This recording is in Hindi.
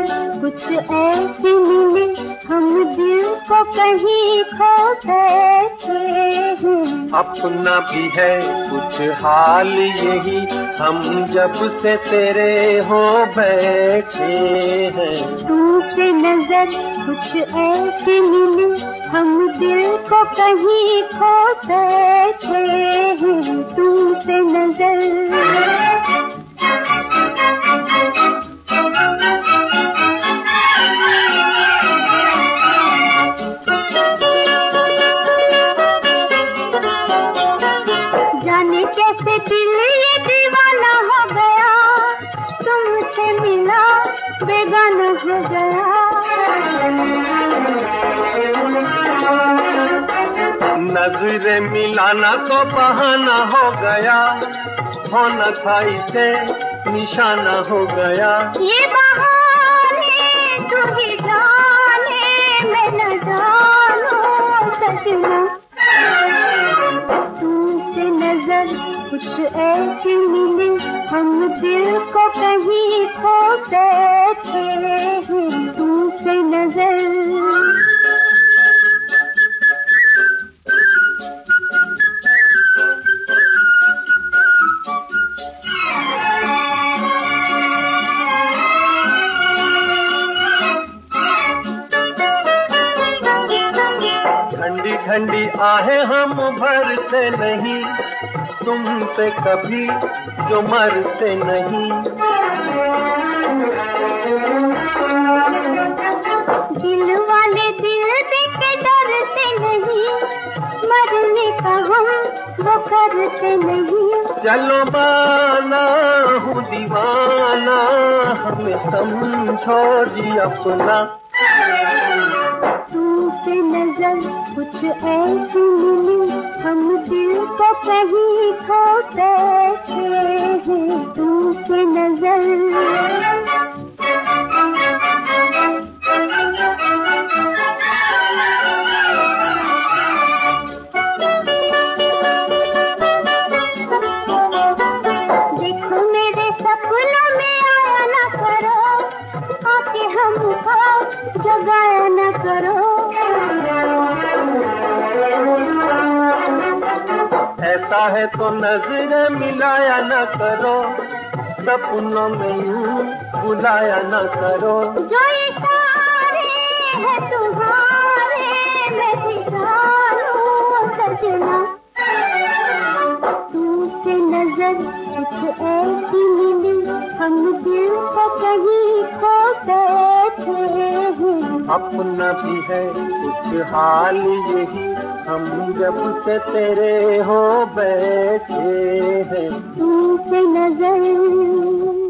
नजर कुछ ऐसी मिली, हम दिल को कहीं खो बैठे हैं। अपना भी है कुछ हाल यही, हम जब से तेरे हो बैठे हैं। तुमसे नजर कुछ ऐसी मिली, हम दिल को कहीं खो बैठे हैं। तुमसे नजर जाने कैसे दिल ये दीवाना हो गया, तुमसे मिला बेगाना हो गया। नजरे मिलाना को बहाना हो गया, होना था इसे निशाना हो गया। ये बहाने तू ही जाने, मैं न जानूं सजना। तुमसे नजर कुछ ऐसी मिली, हम दिल को कहीं खो बैठे हैं। तुमसे नजर ठंडी ठंडी आहें हम भरते नहीं, तुम पे कभी जो मरते नहीं। दिल वाले दिल देख के डरते नहीं, मरने का हम वो करते नहीं। चलो माना हूँ दीवाना, हमें समझो जी अपना। तुमसे नजर कुछ ऐसी मिली, हम दिल को कहीं खो बैठे हैं। तुमसे नजर देखो मेरे सपनों में आया न करो, आके हमको जगाया न करो। ऐसा है तो नजरें मिलाया न करो, सपनों में यूं बुलाया न करो। जो इशारे हैं तुम्हारे, मैं भी जानूं सजना। तुमसे नजर कुछ ऐसी मिली, हम दिल को कहीं खो बैठे हैं। अपना भी है कुछ हाल यही, हम जब से तेरे हो बैठे हैं। तुमसे नजर